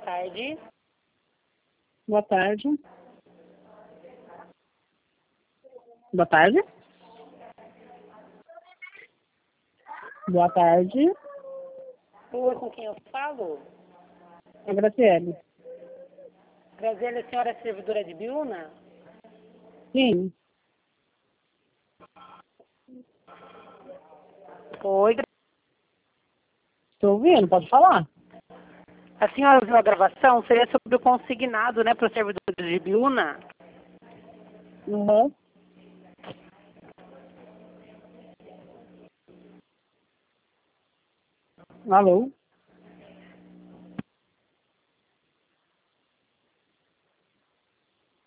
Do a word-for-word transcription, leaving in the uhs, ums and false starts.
tarde. Boa tarde. Boa tarde. Boa tarde. Oi, com quem eu falo? É Graciele. Graziela, a senhora é servidora de Biúna? Sim. Oi, Estou ouvindo, pode falar. a senhora viu a gravação? Seria sobre o consignado, né, para os servidores de Biúna? Uhum. Alô?